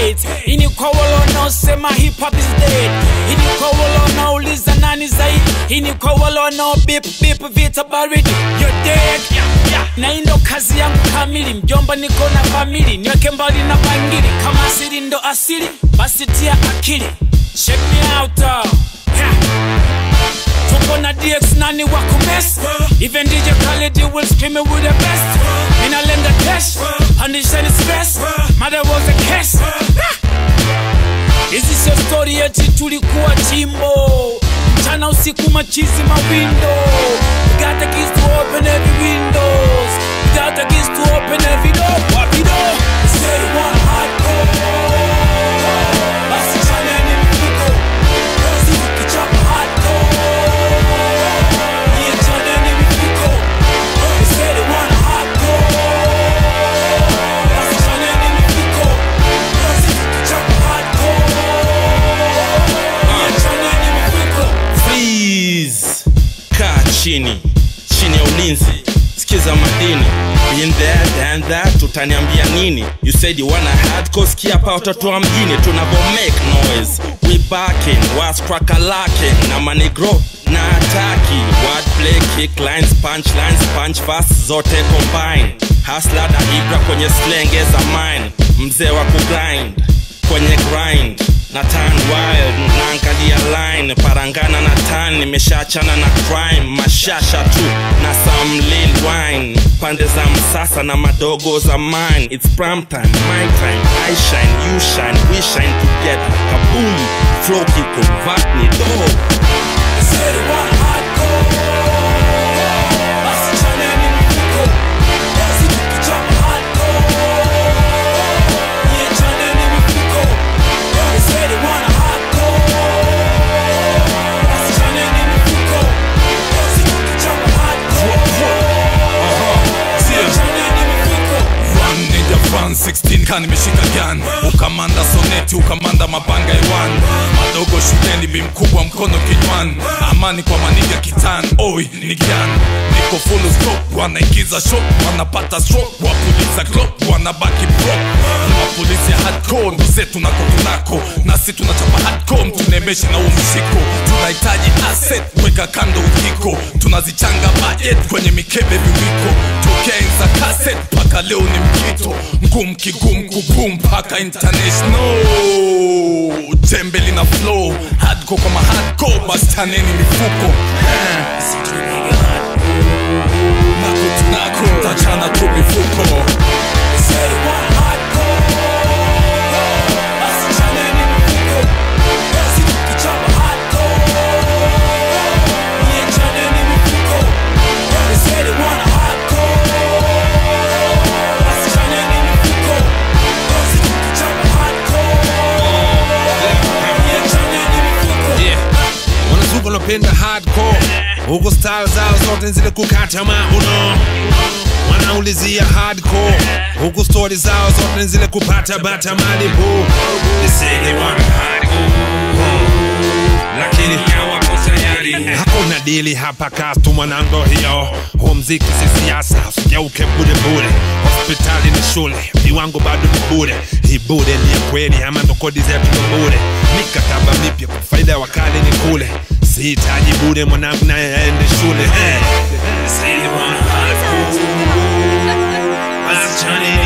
hate. Ini kwa walo sema hip hop is dead. Ini kwa walo uliza nani zaidi. Ini kwa walo beep beep vita baridi. You're dead. Na indo kazi yangu kamili. Mjomba niko na family. Niweke mbali na bangili. Kama asili ndo asili, basi tia akili. Check me out Tuko na DX nani wako mess. Even DJ Khaled will scream it with the best. Mina lenda cash, condition is best. Mother was a case. Is this your story eti tulikuwa chimbo. Mchana usiku machizi mawindo. We got the keys to open every windows. We got the keys to open every door. What we do? We say one hardcore. Chini ya ulinzi, sikiza madini. Been there, done that, tutaniambia nini? You said you wanna hardcore, sikia hapa watoto wa mjini. Tunavo make noise, we backing, was crack-a-lacking. Na manigro, na attacking. Wordplay, kick lines, punch fast, zote combine. Hustler na ibra kwenye slenge za mine. Mzee wa kugrind, kwenye grind. Na turn wild, naangalia line. Parangana na turn, nimeshachana na crime. Mashasha tu, na some lil wine. Pande za msasa na madogo za mine. It's prime time, my time. I shine, you shine, we shine together. Kaboom, flow kiko, vatni do. I said it one hardcore. Basi chane ni mfuko. Basi tukichapa hardcore. Yeah, chane ni mfuko. I said it one hardcore. Basi chane ni mfuko. Basi tukichapa hardcore. Yeah, chane ni mfuko. Run ninja run 16 kani meshika gun. Ukamanda soneti, ukamanda mabanga iwan. Madogo shuleni bimkubwa mkono kinywani. Amani kwa maniga kitan, oi ni gyan. Niko full stop, wanaigiza shot. Wanapata stroke, wapuliza glock. Wanabaki broke. Mapolisi ya hardcore, ndo zetu nako tunako. Nasi tunachapa hardcore, mtunemeshe na umshiko. Tunahitaji asset, weka kando ukiko. Tunazichanga budget kwenye mikebe viwiko. Tokea inza cassette, paka leo ni mkito. Mgum kigum kubum, paka international. Jembeli na flow, hardcore kama hardcore. Basi chaneni mifuko. Nako tunako, tachana tu mifuko. Wanapenda hardcore, huko style zao zote zile kukata mauno. Wanaulizia hardcore, huko story zao zote zile kupata bata malibu. They say they want hardcore, lakini hawako tayari. Hakuna dili hapa kastu mwanango hiyo. Huu mziki si siasa, usigeuke bure. Hospitali ni shule, viwango bado ni bure. Hii bure ni ya kweli ama ndo kodi zetu ndo bure. Mikataba mipya kwa faida wakali ni kule. Sihitaji bure mwanangu na yaende shule. Say they want hardcore, basi chani